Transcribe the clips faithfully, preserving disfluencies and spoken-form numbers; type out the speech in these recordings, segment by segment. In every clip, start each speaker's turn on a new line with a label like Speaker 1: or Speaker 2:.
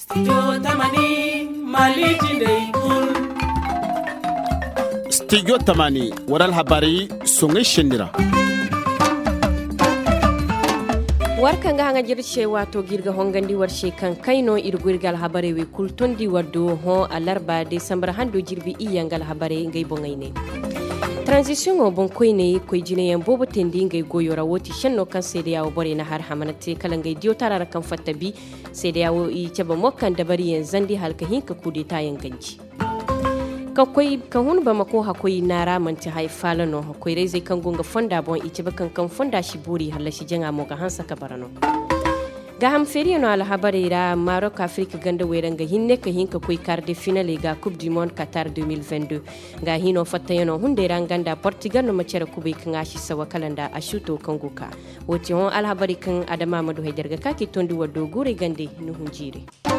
Speaker 1: Studio Tamani Mali Jindai Kul
Speaker 2: Studio Tamani waral habari songai shendira
Speaker 3: warkan ga hanga jirce wato girga hongandi warshe kan kaino irgirgal habare we kultondi waddo ho alarba december hando jirbi iyangal habare ngai bongaine transition o bon koyne koy jine yan bobo tendi ngai goyora woti shenno kan sede yawo bore na har hamanate kala ngai dio tarara kan fattabi sede yawo i ceba mokkan dabari yan zandi halka hinka kudi tayen ganji kakwai kan hun ba mako hakoi nara manti hay falano hakoi reze kan gonga fonda bon ice ba kan kan fonda shi buri halla shi janga mo ga hansa ka barano ga ham feriano ala habare ra Maroc Afrique ganda weranga hinne ka hinka koi quart de finale ga Coupe du Monde Qatar deux mille vingt-deux ga hino fatayano hunde ranganda Portugal no macere kube kan ashi sawa kalanda ashuto kan goka woti on al habare kan Adama Madu Haydarga kake tondi waddo gure gande no hunjire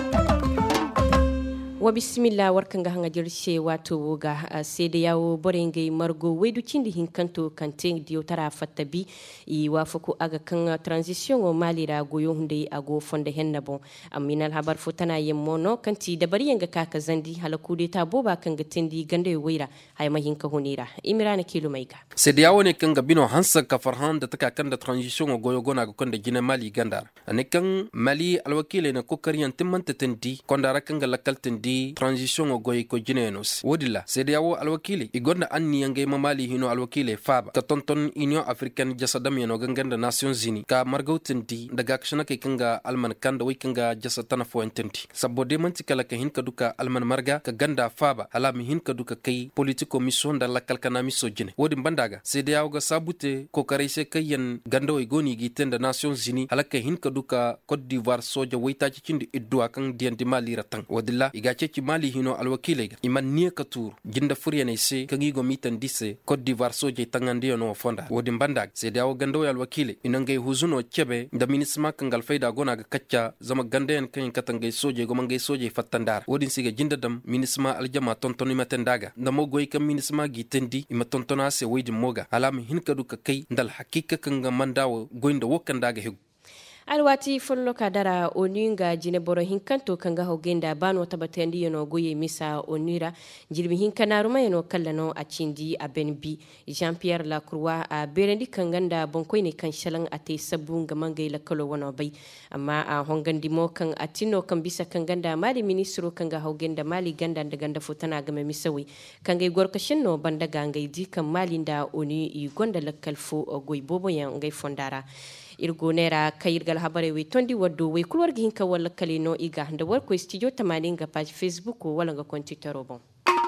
Speaker 3: wa bismillah warkanga hanga jirse wato ga uh, sede yawo borenge margo wedu cindi hinkanto kante dio tara fattabi i wafaku aga kan uh, transition o malira goyo hunde ago fonde henna bon aminal habar fotana yemmono kanti dabari yanga kaka zandi halakude ta boba kanga tendi gande weira hay mahinka honira imirana kilo maiga
Speaker 4: sede yawo ne kanga bino hansa ka farhan da taka kan da transition o goyo gona ga konde gina mali gandar ane kan mali alwakile na kokariyan timmanta tendi kondara kanga lakal tendi transition o goy ko jinenos wodila sede yawo alwakili igonda anni yange mamali hino alwakile faba ka tonton union africaine jasadam yano ganganda nations unis ka margautinti daga kshana ke kanga alman kanda way kanga jasatana fo ententi sabode manti kala ka hin kaduka alman marga ka ganda faba hala mi hin kaduka kay politico mission da lakal kana miso jine wodi bandaga sede yawo ga sabute ko karise kayen gando e goni gi tenda nations unis hala ka hin kaduka Côte d'Ivoire soja wayta ci cindi iddu kan dianti mali ratan wodilla igace ci mali hino alwakilega iman niya katur jinda furiyane se kangi go mitan dise Côte d'Ivoire soje tangande no fonda wodi bandag se dawo gando alwakile inangay huzuno chebe da minisma kangal fayda gona ga kacca zama gandayan kan katangay soje go mangay soje fattandar wodi siga jinda dam minisma aljama tontoni matendaga da mogoy kam minisma gitendi ima tontona se waydi moga alam hin kadu ka kay ndal hakika kanga mandawo goinda wokandaga hegu
Speaker 3: alwati follo kadara oninga jine boro hinkanto kanga hogenda bano tabatendi yono goye misa onira jirbi hinkana ruma yono kallano a cindi a benbi Jean-Pierre Lacroix a berendi kanganda bonkoy ne kan shalan ate sabun ga mangay la kalo wono bay amma a hongandi mo kan atino kan bisa kanganda mali ministro kanga hogenda mali ganda da ganda fotana ga misawi kangay gorka shenno banda gangay di kan mali nda oni i gonda la kalfo goy bobo yan ngay fondara irgonera kayirgal habare we tondi waddo we kulwargi hinka wala kalino iga nda warko studio tamanin ga page Facebook wala ga konti tarobon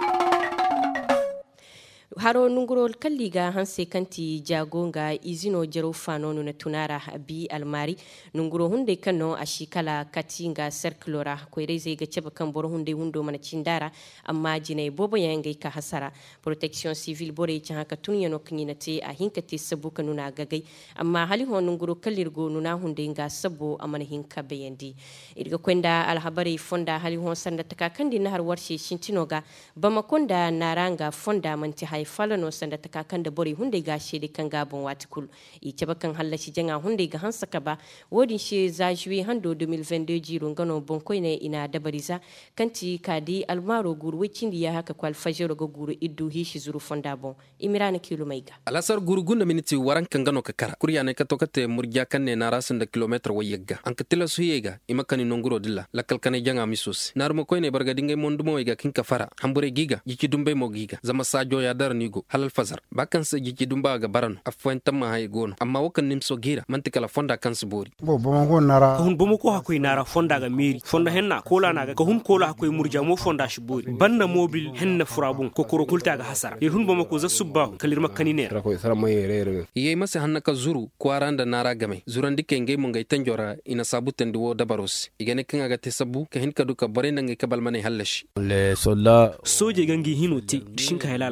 Speaker 3: haro nungurol kalliga hanse kanti jagonga izino jero fanono na tunara bi almari nunguro hunde kanno ashikala katinga circulora ko reze ga ceba kan bor hunde hundo mana cindara amma jine bobo yanga ka hasara protection civil bore ci haka tunya no kninate a hinkate sabu kanuna gagai amma hali hon nunguro kallirgo nuna hunde nga sabo amana hinka beyendi irga kwenda alhabari fonda hali hon sanda takakandi na har warshe shintinoga bamakonda naranga fonda manti falano sanda ta kakan da bore hunde ga shede kan gabon watikul i ceba kan hallashi janga hunde ga hansaka ba wodin she za juwe hando deux mille vingt-deux jiro ngano bonkoy ne ina dabariza kanti kadi almaro guru wicindi ya haka kwal fajero go guru iddu hishi zuru fonda bon imirana kilo maiga
Speaker 4: alasar guru gunda miniti waran kan gano ka kara kuriya ne ka tokate murja kan ne na rasin da kilometer wayega an ka tila su yega imakani nonguro dilla lakal kan janga misos narmo koy ne barga dinga mondumo wayega kin ka fara hambure giga yiki dumbe mo giga zama sajo ya dar nigo halal fazar bakan sa jiki dumba ga barano afwan tamma hay gono amma wakan nimso gira mantikala fonda kan subori
Speaker 5: bo bo ko nara
Speaker 6: hun bomo ko hakoy nara fonda ga meri fonda henna kola naga ko hun kola hakoy murja mo fonda shibori banna mobil henna furabun ko koro kulta ga hasara ir hun bomo ko za subba kalir makani ne
Speaker 5: ko sara moy rere
Speaker 4: yey masa hannaka zuru ko aranda nara game zurandi ke ngey mo ngay tanjora ina sabuten di wo dabaros igene kan ga te sabu ka hin kaduka bare nange kabal mane hallashi
Speaker 5: le solla
Speaker 6: soje gangi hinoti dishinka helala kur hadish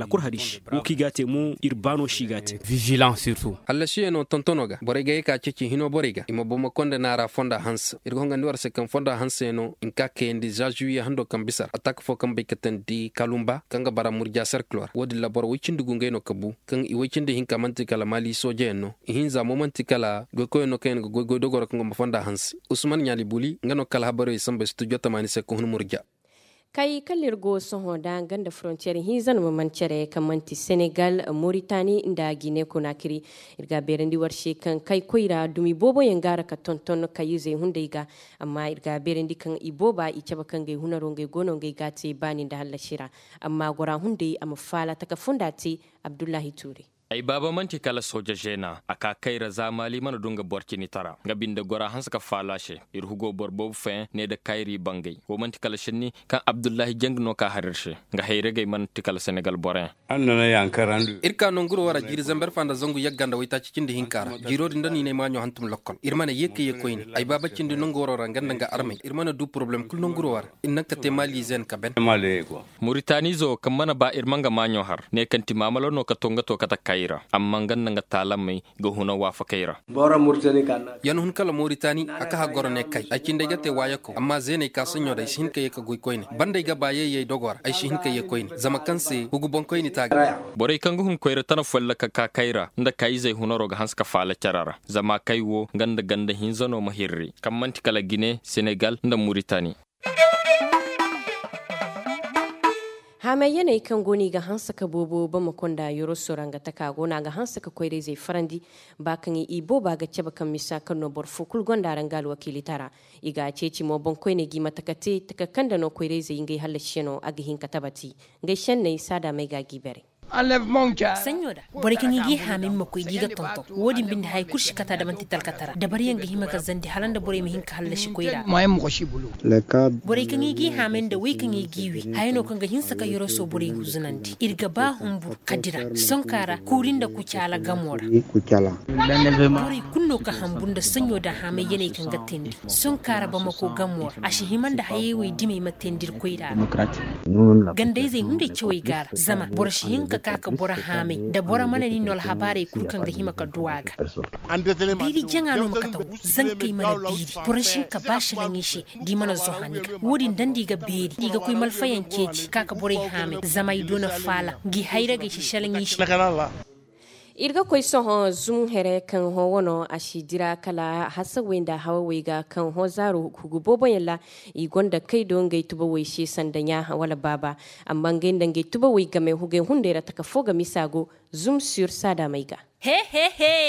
Speaker 6: shi wuki gate mu irbano shi gate
Speaker 7: vigilant surtout
Speaker 4: alla shi no tontonoga borega ka cici hino borega imo bomo konde nara fonda hans irgo ngandi war se kan fonda hans no in ka ke ndi jajuya hando kan bisar attack fo kan be katen di kalumba kanga bara murja circular wodi labor wicindi gunge no kabu kan i wicindi hinka manti kala mali soje no hinza momenti kala go ko no ken go go dogoro kan fonda hans usman nyali buli ngano kala habaro sambe studio tamani se ko hun murja
Speaker 3: kai kalirgo soho da ganda frontier hizan mamancere kamanti Senegal Mauritanie inda Guinea Conakry irga berendi warshe kan kai koira dumi bobo yangara ka tonton kayuze hundaiga amma irga berendi kan iboba icaba kan gai hunaronge gononge gate bani da halashira amma gora hundai am fala taka fundati Abdullahi Toure
Speaker 8: ai baba manti kala soja jena aka kaira zamali mana dunga borkini tara ngabinda gora hanska falashe irhugo borbo fe ne da kairi bangay wo manti kala shinni kan Abdullahi jangno ka harirshe nga hayrege manti kala Senegal borin
Speaker 5: annana yankarandu
Speaker 4: irka non guro wara jiri zamber fanda zongu yagganda wayta cikindi hinkara jiro ndani ne manyo hantum lokkon irmana yekke yekoyni ay baba cindi non goro ra ganda nga armay irmana du problem kul non guro war innaka te mali zen ka ben
Speaker 5: male ko
Speaker 8: Mauritanie zo kamana ba irmanga manyo har ne kanti mamalo no ka tonga to kata kaira amma ganna nga talamai ga huna wafa kaira
Speaker 1: bora Mauritanie kana
Speaker 4: yan hun kala Mauritanie aka ha goro ne kai akin da gate waya ko amma zene ka sanyo da shin kai ka goy koyne banda ga baye ye dogor ai shin kai koyne zama kanse hugu bon koyne ta
Speaker 8: bore kan hun koyra tana falla ka ka kaira nda kai zai hunaro ga hanska fala charara zama kaiwo ganda ganda hinzano mahirri kammanti kala Guinea Senegal nda Mauritanie
Speaker 3: hama yanayi kan goni ga hansa ka bobo ba makonda yoro soranga ta ka gona ga hansa ka koire zai farandi ba kan yi ibo ba ga ceba kan misa kan no bor fukul gonda rangal wakili tara iga ceci mo bon koine gi matakate taka kanda no koire zai ngai halasheno agi hinka tabati ngai shenne sada mai ga gibere
Speaker 9: sanyoda bore kan yigi hamin mako giga tonto wodi bindi hay kurshi kata da manti talkatara da bari yanga hima ka zandi halanda bore mi hinka halla shi koira
Speaker 10: moyem ko shi bulu
Speaker 9: bore kan yigi hamin da wi kan yigi wi hayno kan ga hinsa ka yoro so bore huzunandi irga ba humbur kadira sonkara kurinda ku kyala gamora
Speaker 10: ku kyala
Speaker 9: bore kunno ka hambunda sanyoda hame yene kan ga tendi sonkara ba mako gamora ashi himanda hayewi dimi matendir koira gande zai hunde choi gar zama bore shi hinka kaka bora hame da bora mana ni nol habare kurkan ga hima ka duwaga biri janga no makata zan kai mana biri bora shin ka bashi nan shi di mana zo hanika wodin dan diga biri diga kuy malfayan keji kaka bora hame zama idona fala gi haira ga shi shalan shi
Speaker 3: irga koy soho zum here kan ho wono ashidira kala hasa wenda hawa wega kan ho zaro kugu bobo yalla i gonda kai don gai tuba wai shi sandanya wala baba amma ngai dan gai tuba wai game huge hundera taka foga misago zum sur sada maiga
Speaker 9: he he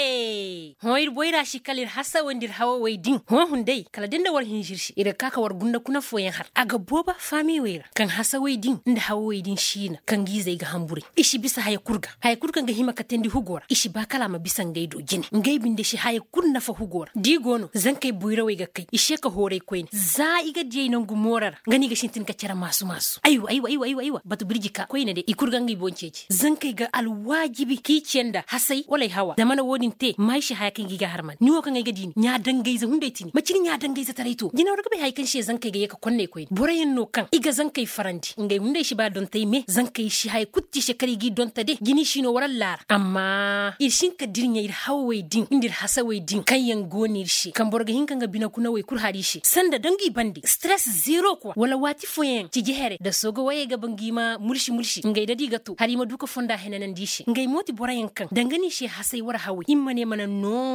Speaker 9: he hoir boira shi kalir hasa wendir hawa weidin ho hundai kala dinda war hinjirshi ida kaka war gunda kuna foyen har aga boba fami wera kan hasa weidin inda hawa weidin shina kan gize ga hambure ishi bisa haya kurga haya kurga ga hima katendi hugora ishi ba kala ma bisan gaido jini ngai binde shi haya kunna fa hugora digono zan kai buira we ga kai ishe ka hore koin za iga je nan gumorar gani ga shintin ka cara masu masu ayu ayu ayu ayu ayu batu birjika koina de ikurga ngai bonceji zan kai ga alwajibi kicenda hasai wala hawa da mana wodin te mai shi hayakin giga harman ni wo kan ga dini nya dangai za hunde tini macini nya dangai za tareto gina warga bai haikan shi zan kai ga yaka konne koyi borayin no kan iga zan kai farandi ngai hunde shi ba don tai me zan kai shi hay kutti shekari gi don ta de gini shi no waral lar amma irshin ka dirnya ir hawai din indir hasawai din kan yan gonir shi kan borga hinkan ga bina kuna wai kur hari shi sanda dangi bandi stress zero kwa wala wati foyen ci jihere da sogo waye ga bangima murshi murshi ngai da diga to hari ma duka fonda henanan dishi ngai moti borayin kan dangani shi hasai war hawi imma ne mana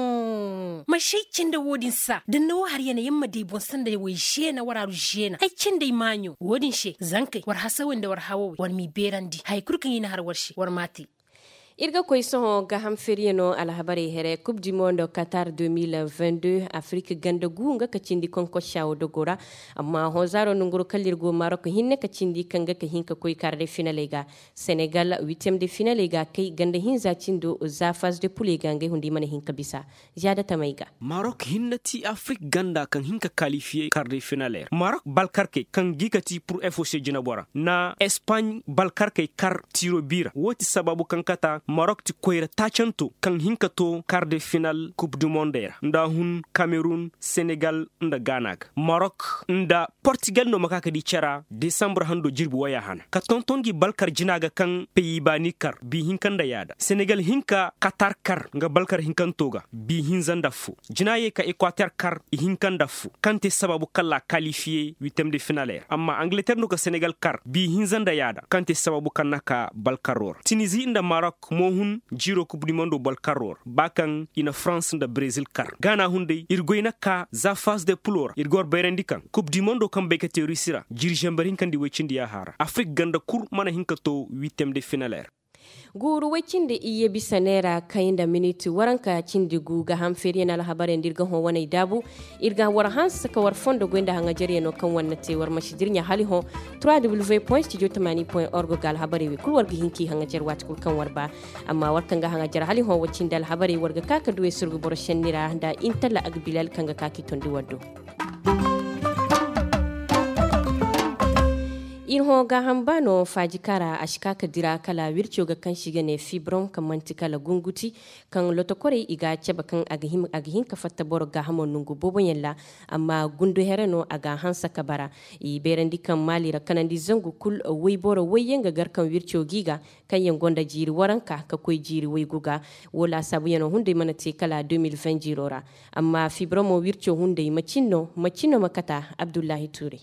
Speaker 9: no mashaicin da wodin sa dan nawo har yana yamma dai bon san da wai she na wararu she na ai cin dai manyo wodin she zankai war hasawin da war hawo war mi berandi hay kurkan ina har war shi war mati
Speaker 3: irga koy soho ga ham ferieno alhabari here coupe du monde Qatar deux mille vingt-deux Afrique ganda gunga kacindi konko shawo dogora amma hozaro nunguru kalirgo Maroc hinne kacindi kanga ka hinka koy karde finale ga Senegal huitième de finale ga kai ganda hinza cindo za phase de poule gange hundi mana hinka bisa ziyada tamaiga
Speaker 6: Maroc hinnati Afrique ganda kan hinka qualifier quart de finale Maroc balkarke kan gikati pour F O C jinabora na Espagne balkarke kar tiro bira woti sababu kankata Maroc ti koyra tachanto kan hinkato quart de final coupe du monde nda hun Cameroun Senegal nda Ghana Maroc nda Portugal no makaka di chara December hando jirbu waya hana ka tontongi balkar jinaga kan Pays-Bas ni kar bi hinkanda yada Senegal hinka Qatar kar nga balkar hinkantoga bi hinzanda fu jinaye ka Equateur kar hinkanda fu kante sababu kala qualifié huitième de finale amma Angleterre no ka Senegal kar bi hinzanda yada kante sababu kanaka balkaror Tunisie nda Maroc mo hun jiro coupe du monde balkaror bakan ina France nda Brazil kar Ghana hunde irgoina ka za phase de poule irgor berendikan coupe du monde kan bekete Russia jiri jambarin kan di wecindi ya hara Afrique ganda kur mana hinkato huitième de finale
Speaker 3: guru wacinde iye bisanera kayinda minute waranka cindi guga ham feriyana la habare ndirga ho wonay dabu irga war hans ka war fondo goynda hanga jari no kan wonnate war mashidirnya hali ho w w w point studio tamani point org gal habare wi kul warga hinki hanga jar wat kul kan warba amma war kanga hanga jar hali ho wacinde al habare warga kaka duwe surgu boro shenira da intala ag bilal kanga kaki tondi waddo irho ga hambano fajikara ashkaka dira kala wircho ga kan shiga ne fibrom kan mantikala gunguti kan lotokore iga ceba kan agahim agahin ka fatta boro ga hamon nungu bobo yalla amma gundu hereno aga hansa kabara i berandi kan mali ra kanandi zangu kul way boro wayenga gar kan wircho giga kan yengonda jiri waranka ka koy jiri way guga wala sabu yano hunde manati kala deux mille vingt jirora amma fibromo wircho hunde machinno machinno makata Abdullahi Touré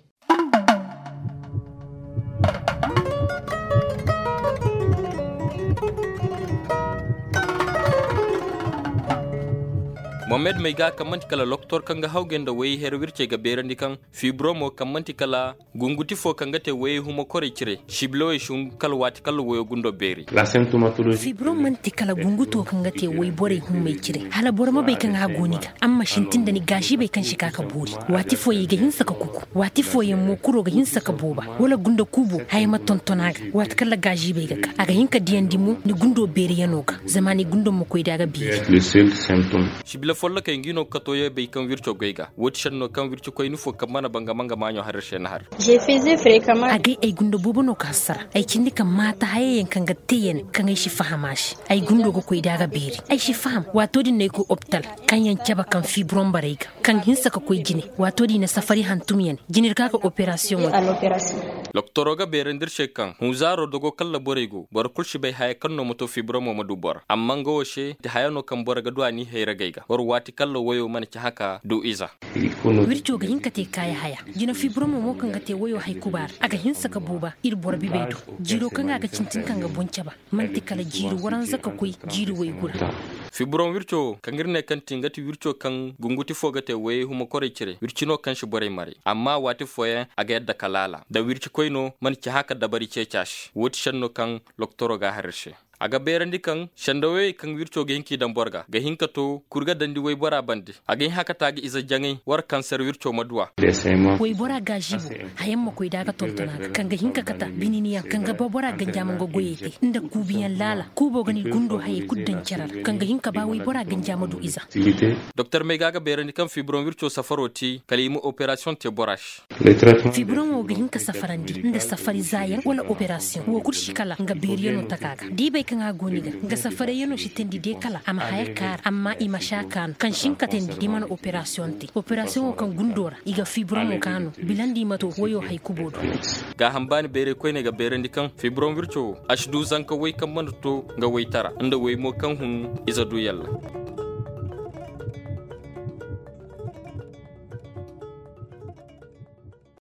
Speaker 8: Mohamed Meiga kamanti kala loktor kanga hawgenda way her wirce ga berandi kan fibromo kamanti kala gunguti fo kanga te way humo kore cire shiblo e shun kala wati kala way gundo beri
Speaker 5: La symptomatologie
Speaker 9: fibrom manti kala gunguto kanga te way bore humme cire hala borma bai kan hagoniga amma shintin da ni gashi bai kan shika ka buri wati fo yi ga hinsa ka kuku wati fo yi mo kuro ga hinsa ka boba wala gundo kubo hay ma tontonaga wati kala gashi bai ga aga hinka diyan dimu ni gundo beri yanoga zamani gundo mo koy daga bi
Speaker 5: le seul symptôme
Speaker 8: shibla folla kay ngino katoye be kan vircho goiga woti shanno kan vircho koy nufo kamana banga manga manyo har she nahar
Speaker 9: je faisais fréquemment agay ay gundo bobo no kasara ay kindi kan mata hayen kan ga teyen kan ay shi fahamashi ay gundo go koy daga beri ay shi faham wato din ne ko optal kan yan caba kan fibrom barega kan hinsa ka koy jine wato din safari hantumiyen jinir ka ka operation à l'opération
Speaker 8: loktoroga berendir shekan huzaro dogo kala borego bor kulshi bay hay kanno moto fibromo madu bor amma ngo she de hayano kan boraga duani heyra gayga bor wati kallo wayo man ci haka du iza
Speaker 9: wirjo ga hinka te kaya haya jina fibromo mo kan ga te wayo hay kubar aga hinsa ka buba ir bor bi bedo jiro kan ga cintin kan ga bonca ba manti kala jiro waran zaka koy jiro way gura
Speaker 8: fibrom wircho kangirne kan tingati wircho kan gunguti fogate way huma kore cire wirchino kan shi bore mare amma wati foye aga yadda kalala da wirchi koyno man ci haka dabari cecash woti shanno kan loktoro ga harshe aga berandi kan shandawe kan wircho ga hinki dan borga ga hinka to kurga dandi way bora bandi aga hin haka tagi iza jangai war cancer wircho maduwa
Speaker 9: way bora ga jibo hayam mo koy daga tontona kan ga hinka kata bininiya kan ga bora ga jaman go goyete inda kubiyan lala kubo gani gundo haye kuddan charar kan ga hinka ba way bora ga jamadu iza
Speaker 8: docteur Meiga ga berandi kan fibrom wircho safaroti kalimu operation te borash
Speaker 9: fibrom o ga hinka safarandi inda safari zayan wala operation wo kurshi kala nga beriyo takaga dibe kan agoniga ga safare yano shitendi de kala am hayakar amma ima shakan kan shinkatendi di man operation ti operation kan gundora iga fibrom kanu bilandi mato woyo hay kubodo
Speaker 8: ga hambani bere koyne ga berandi kan fibrom vircho ashdu zanka way kan manto ga way tara inda way mo kan hun iza du yalla